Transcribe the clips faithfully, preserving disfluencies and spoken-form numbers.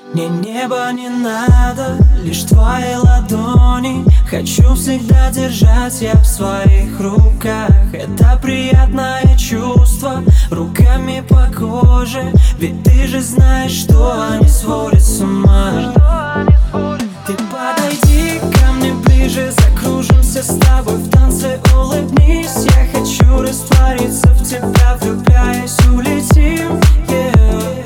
Мне небо не надо, лишь твои ладони. Хочу всегда держать я в своих руках. Это приятное чувство, руками по коже. Ведь ты же знаешь, что они сводят с ума. Ты подойди ко мне ближе, закружимся с тобой в танце, улыбнись. Я хочу раствориться в тебя, влюбляясь, улетим, yeah.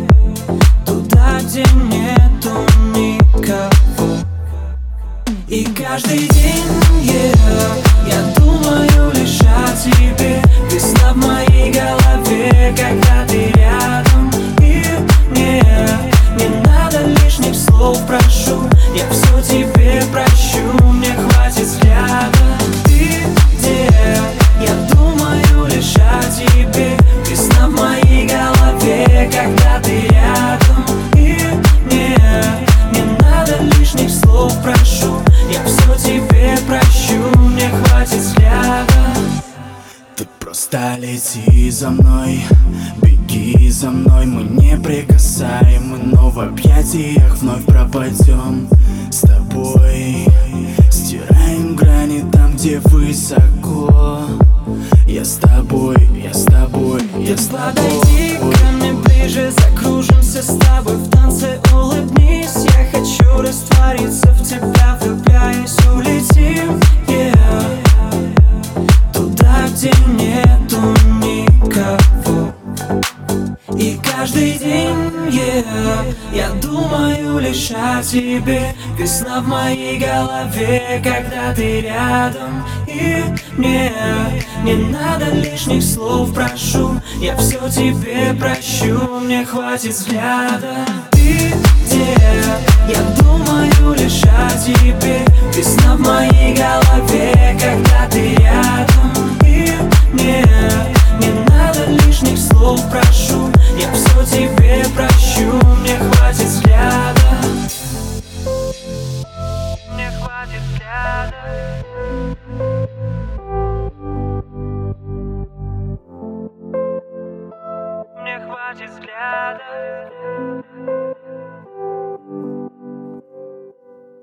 Туда, где нету никого. И каждый день, yeah, я думаю лишь о тебе. Весна в моей голове, когда ты рядом. И мне не надо лишних слов, прошу. Я все тебе прощу, мне хватит взгляда. Ты где? Я думаю лишь о тебе. Весна в моей голове, когда ты рядом. И мне не надо лишних слов, прошу. Я все тебе прощу, мне хватит взгляда. Ты просто лети за мной, беги за мной. Мы неприкасаемы, но в объятиях вновь пропадем с тобой. Стираем грани там, где высоко. Я с тобой, я с тобой, я с тобой. Подойди ко мне ближе, закружимся с тобой в танце, улыбнись. Я хочу раствориться в тебя, влюбляясь, улетим, yeah. Туда, где нету никого. И каждый день, yeah, я думаю лишь о тебе. Весна в моей голове, когда ты рядом. И мне не надо лишних слов, прошу. Я все тебе прощу, мне хватит взгляда. Ты где? Я думаю лишь